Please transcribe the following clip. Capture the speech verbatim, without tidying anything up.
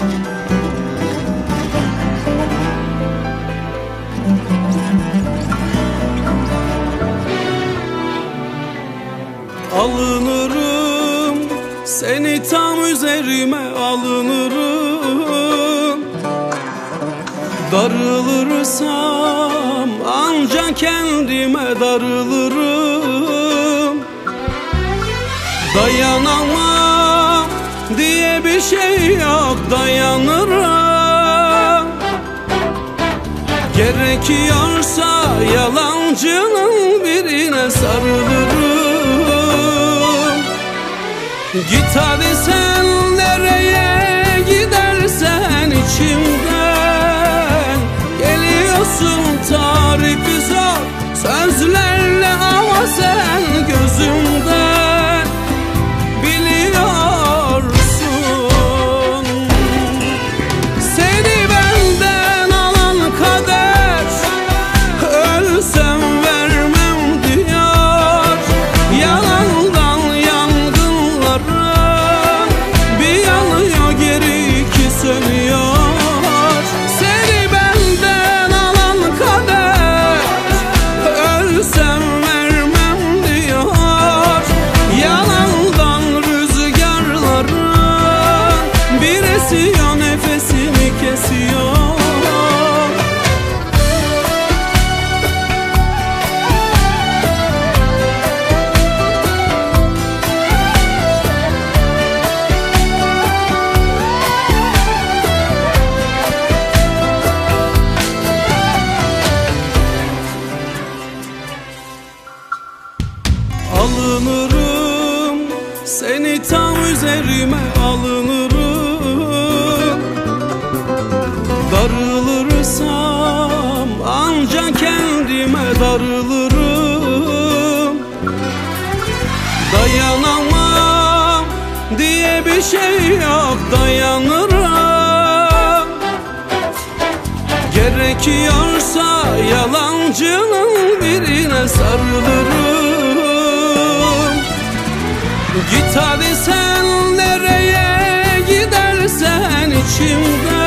Alınırım, seni tam üzerime alınırım. Darılırsam ancak kendime darılırım. Dayanamam diye bir şey yok, dayanırım. Gerekiyorsa yalancının birine sarılırım. Git hadi sen nereye gidersen içimden. Geliyorsun tarifi zor sözlerle ama sen gözümden biliyorsun. Seni benden alan kader ölsem vermem diyor. Yalandan yangınların bir yanıyor geri iki sönüyor. Seni benden alan kader ölsem vermem diyor. Yalandan rüzgarların bir esiyor nefesimi kesiyor. Alınırım, seni tam üzerime alınırım. Darılırsam ancak kendime darılırım. Dayanamam diye bir şey yok, dayanırım. Gerekiyorsa yalancının birine sarılırım. Git hadi sen nereye gidersen içimden.